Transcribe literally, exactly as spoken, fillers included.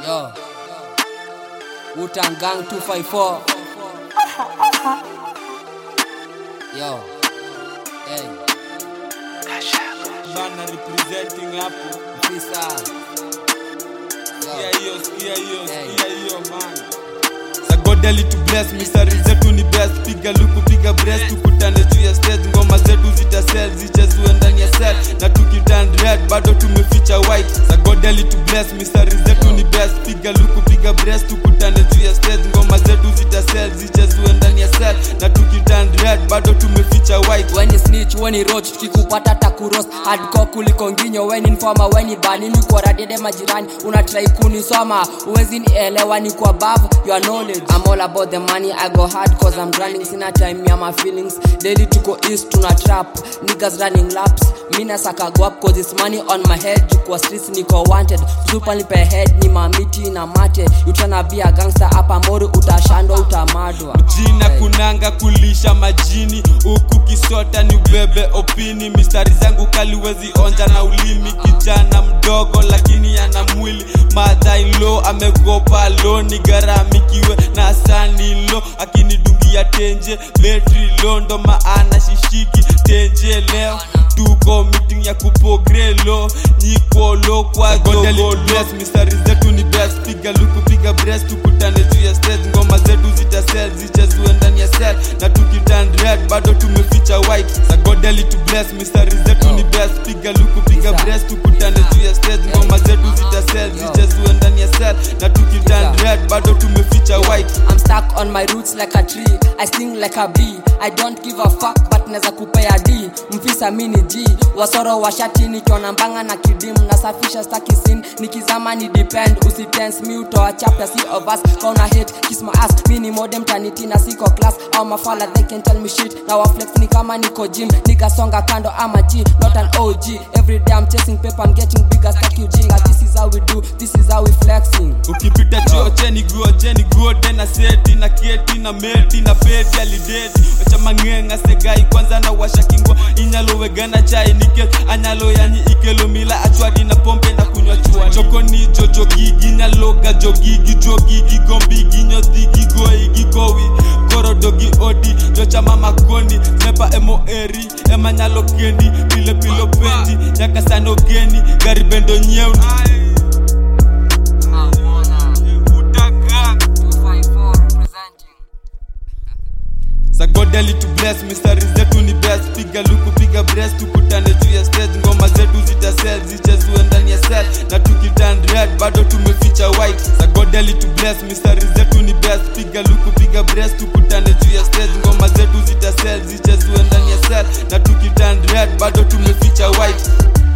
Yo, Wu-Tang Gang two five four. Yo, hey, Bana representing hapo. Fisa. Sikia Yo, hiyo, sikia hiyo, Hey. sikia hiyo man. Sa godeli to bless, mistari zetu ni best. Piga luku, piga breast, tukutane juu ya stage. Ngoma zetu zita sell, zichezwe ndani ya set. Na tukiturn red, bado tumeficha white. Sa godeli to bless, mistari zetu ni best. Piga luku, piga breast, tukutane juu ya stage. Ngoma zetu zita sell, zichezwe ndani ya set. Na tukiturn red, bado tumeficha white. when you snitch, when you roach, tukikupata takuroast. Hardcore kuliko nginyo, when informer, when you bani. Ni kwa radede majirani, unatry kunisoma. Uwezi nielewa ni kwa bavu, your knowledge. I'm all about the money, I go hard cause I'm running. Sina time ya my feelings, daily tuko east, tuna trap. Niggas running laps, mina saka go up cause it's money on my head. Jukwa streets niko wanted, super nipe head. Ni mamiti na mate, you tryna be a gangster. Hapa mori utashandwa, utamadwa. Jina kunanga kulisha majini, uku kisota ni ubebe opini. Mistari zangu kaliwezi onja na ulimi. Kijana mdogo lakini yana mwili. Mother-in-law amegopa lo, nigaramikiwe na sanilo. Akinidungia tenje, betri lo, ndo maana shishiki tenje. Leo tuko meeting ya kupogrelo, nyiko lo kwa gogo bless. Mistari zetu ni best, piga luku, piga breast, tukutane juu ya stage. Ngoma zetu zita sell, zichezwe ndani ya set. Na tukiturn red, bado tumeficha white. Sa godeli to bless, mistari zetu ni best. Piga luku, piga breast, tukutane juu ya stage. Ngoma zetu zita sell, zichezwe ndani ya set. Na tukiturn red, bado tumeficha white. I'm stuck on my roots like a tree, I sting like a bee. I don't give a fuck but neza kupea D. Mfisa mini G, wasoro washati nikiona mbanga na kidimu. Nasafisha staki sin, nikizama ni depend. Usitense mi utoa chapter C of us. Kauna hate, kiss my ass, mini modem taniti na siko class. Au mafala they can tell me shit, na waflex ni kama niko gym. Nigga songa kando ama G, not an O G. Every day I'm chasing paper, I'm getting bigger, staki ujinga. This is how we do, this is how we flexing. Ukipita chuo cheni guo, cheni guo tena seti. Na keti na meti na peti alideti. Wacha mangenga segai kwanza na washa kingwa. Inyalo wegana chai nike, anyalo yani ikelo mila. Achwadi na pompe na kunywa chwadi. Choko ni jojo gigi, nyaloga jogigi. Jogigi gombi ginyo digi goi gikowi. Koro dogi odi, jocha mama koni. Nepa emo eri, ema nyalo kendi. Pile pilo pendi, nyaka sano geni. Gari bendo nyeuni. Sa godeli to bless, mistari zetu ni best. Piga luku, piga breast, tukutane juu ya stage. Ngoma zetu zita sell, zichezwe ndani ya set. Na tukiturn red, bado tumeficha white. Sa godeli to bless, mistari zetu ni best. Piga luku, piga breast, tukutane juu ya stage. Ngoma zetu zita sell, zichezwe ndani ya set. Na tukiturn red, bado tumeficha white.